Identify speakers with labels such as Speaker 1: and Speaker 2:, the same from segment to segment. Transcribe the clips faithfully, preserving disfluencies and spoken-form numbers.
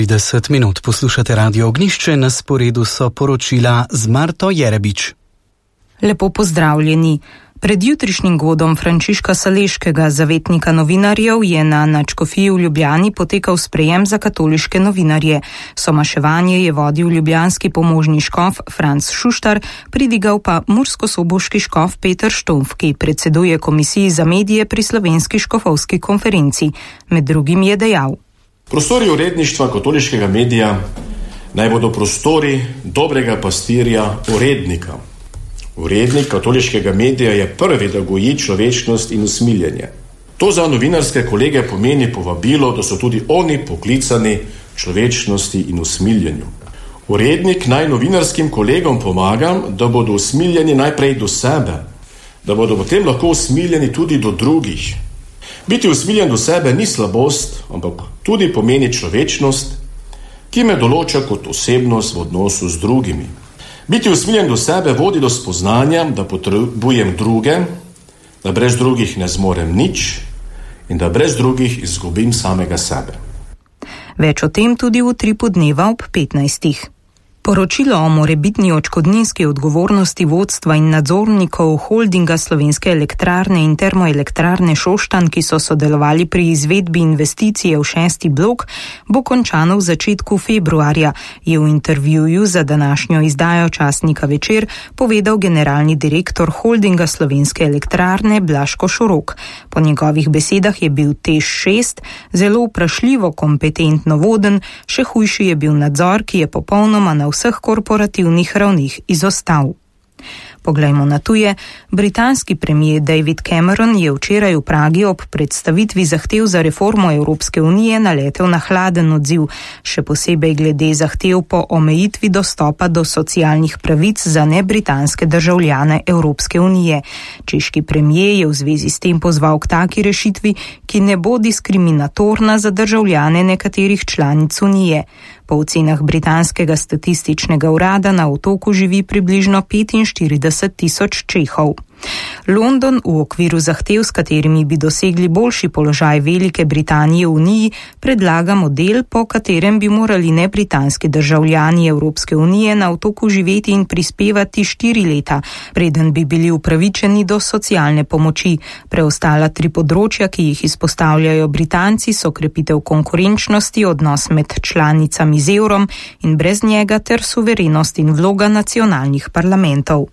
Speaker 1: deset minut poslušate Radio Ognjišče, na sporedu so poročila z Marto Jerebič.
Speaker 2: Lepo pozdravljeni. Pred jutrišnjim godom Frančiška Saleškega, zavetnika novinarjev, je na nadškofiji v Ljubljani potekal sprejem za katoliške novinarje. Somaševanje je vodil ljubljanski pomožni škof Franc Šuštar, pridigal pa murskosoboški škof Peter Štomf, ki predseduje komisiji za medije pri Slovenski škofovski konferenci. Med drugim je dejal:
Speaker 3: Prostori uredništva katoliškega medija naj bodo prostori dobrega pastirja, urednika. Urednik katoliškega medija je prvi, da goji človečnost in usmiljenje. To za novinarske kolege pomeni povabilo, da so tudi oni poklicani človečnosti in usmiljenju. Urednik naj novinarskim kolegom pomaga, da bodo usmiljeni najprej do sebe, da bodo potem lahko usmiljeni tudi do drugih. Biti usmiljen do sebe ni slabost, ampak tudi pomeni človečnost, ki me določa kot osebnost v odnosu z drugimi. Biti usmiljen do sebe vodi do spoznanja, da potrebujem druge, da brez drugih ne zmorem nič in da brez drugih izgubim samega sebe.
Speaker 2: Več o tem tudi v Utripu dneva ob petnajstih. Poročilo o morebitni odškodninski odgovornosti vodstva in nadzornikov holdinga Slovenske elektrarne in termoelektrarne Šoštanj, ki so sodelovali pri izvedbi investicije v šesti blok, bo končano v začetku februarja, je v intervjuju za današnjo izdajo časnika Večer povedal generalni direktor holdinga Slovenske elektrarne Blaško Šorok. Po njegovih besedah je bil TEŠ šest zelo vprašljivo kompetentno voden, še hujši je bil nadzor, ki je popolnoma na vseh korporativnih ravnih izostal. Poglejmo na tuje. Britanski premier David Cameron je včeraj v Pragi ob predstavitvi zahtev za reformo Evropske unije naletel na hladen odziv, še posebej glede zahtev po omejitvi dostopa do socialnih pravic za nebritanske državljane Evropske unije. Češki premier je v zvezi s tem pozval k taki rešitvi, ki ne bo diskriminatorna za državljane nekaterih članic unije. Po ocenah britanskega statističnega urada na otoku živi približno petinštirideset tisoč Čehov. London v okviru zahtev, s katerimi bi dosegli boljši položaj Velike Britanije v Uniji, predlaga model, po katerem bi morali nebritanski državljani Evropske unije na otoku živeti in prispevati štiri leta, preden bi bili upravičeni do socialne pomoči. Preostala tri področja, ki jih izpostavljajo Britanci, so krepitev konkurenčnosti, odnos med članicami z evrom in brez njega ter suverenost in vloga nacionalnih parlamentov.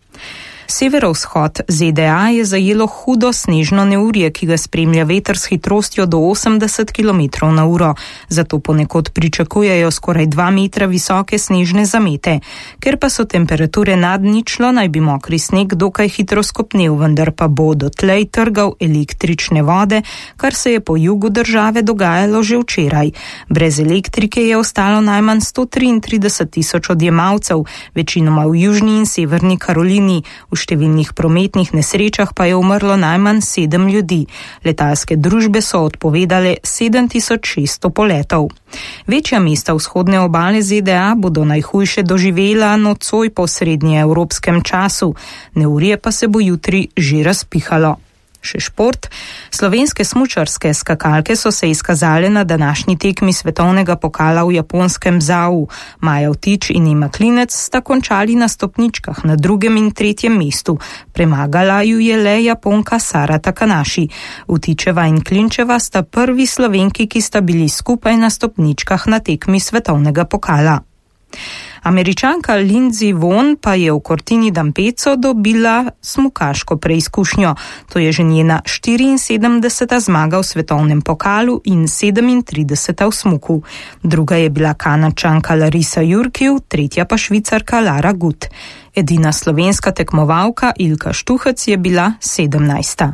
Speaker 2: Severovzhod Z D A je zajelo hudo snežno neurje, ki ga spremlja veter s hitrostjo do osemdeset kilometrov na uro, zato ponekod pričakujejo skoraj dva metra visoke snežne zamete. Ker pa so temperature nad ničlo, naj bi mokri sneg dokaj hitro skopnel, vendar pa bo dotlej trgal električne vode, kar se je po jugu države dogajalo že včeraj. Brez elektrike je ostalo najmanj sto triintrideset tisoč odjemalcev, večinoma v južni in severni Karolini. V številnih prometnih nesrečah pa je umrlo najmanj sedem ljudi. Letalske družbe so odpovedale sedem tisoč šeststo poletov. Večja mesta vzhodne obale Z D A bodo najhujše doživela nocoj po srednjeevropskem času. Neurje pa se bo jutri že razpihalo. Še šport. Slovenske smučarske skakalke so se izkazale na današnji tekmi svetovnega pokala v japonskem Zau. Maja Vtič in Ema Klinec sta končali na stopničkah na drugem in tretjem mestu. Premagala ju je le Japonka Sara Takanashi. Vtičeva in Klinčeva sta prvi Slovenki, ki sta bili skupaj na stopničkah na tekmi svetovnega pokala. Američanka Lindsey Vonn pa je v Cortina d'Ampezzo dobila smukaško preizkušnjo. To je že njena štiriinsedemdeseta zmaga v svetovnem pokalu in sedemintrideseta v smuku. Druga je bila Kanadčanka Larisa Jurkiv, tretja pa Švicarka Lara Gut. Edina slovenska tekmovalka Ilka Štuhec je bila sedemnajsta.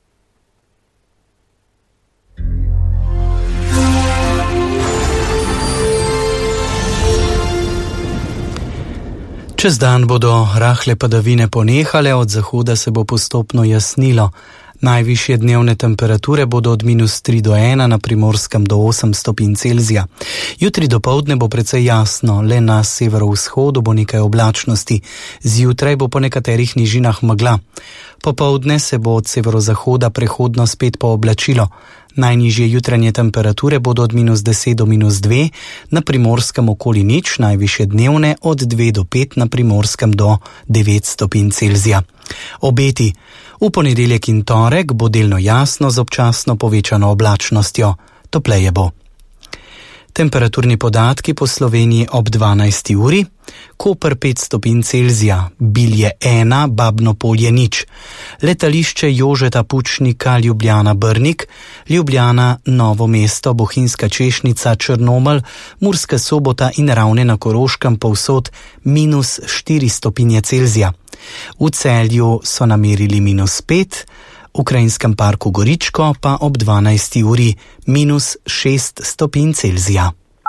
Speaker 1: Čez dan bodo rahle padavine ponehale, od zahoda se bo postopno jasnilo. Najvišje dnevne temperature bodo od minus tri do ena, na Primorskem do osem stopinj Celzija. Jutri dopoldne bo precej jasno, le na severovzhodu bo nekaj oblačnosti. Zjutraj bo po nekaterih nižinah megla. Popoldne se bo od severozahoda prehodno spet pooblačilo. Najnižje jutranje temperature bodo od minus deset do minus dve, na Primorskem okoli nič, najvišje dnevne od dve do pet, na Primorskem do devet stopinj Celzija. Obeti. V ponedeljek in torek bo delno jasno z občasno povečano oblačnostjo. Topleje bo. Temperaturni podatki po Sloveniji ob dvanajsti uri. Koper pet stopinj Celzija, Bilje ena, Babno Polje nič. Letališče Jožeta Pučnika Ljubljana Brnik, Ljubljana Novo mesto, Bohinjska Češnica, Črnomelj, Murska Sobota in Ravne na Koroškem povsod minus štiri stopinje Celzija. V Celju so namerili minus pet, v Krajinskem parku Goričko pa ob dvanajsti uri minus šest stopinj Celzija.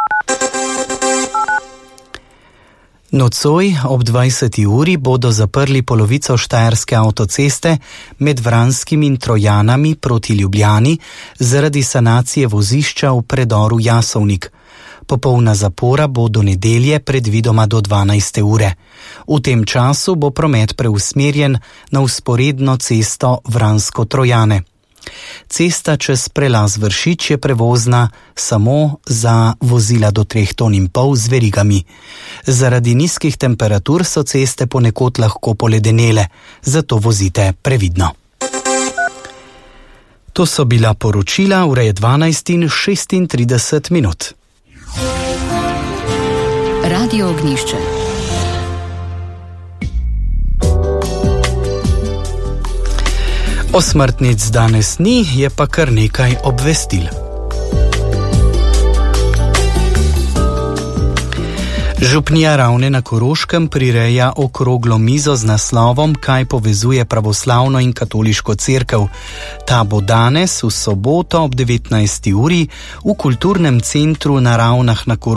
Speaker 1: Nocoj ob dvajseti uri bodo zaprli polovico štajerske avtoceste med Vranskim in Trojanami proti Ljubljani zaradi sanacije vozišča v predoru Jasovnik. Popolna zapora bo do nedelje predvidoma do dvanajste ure. V tem času bo promet preusmerjen na vzporedno cesto Vransko-Trojane. Cesta čez prelaz Vršič je prevozna samo za vozila do treh ton in pol z verigami. Zaradi nizkih temperatur so ceste ponekod lahko poledenele, zato vozite previdno. To so bila poročila, ura je dvanajst in šestintrideset minut.
Speaker 4: Radio Ognjišče.
Speaker 1: Osmrtnic danes ni, je pa kar nekaj obvestil. Župnija Ravne na Koroškem prireja okroglo mizo z naslovom Kaj povezuje pravoslavno in katoliško cerkev. Ta bo danes v soboto ob devetnajsti uri v kulturnem centru na Ravnah na Koroškem.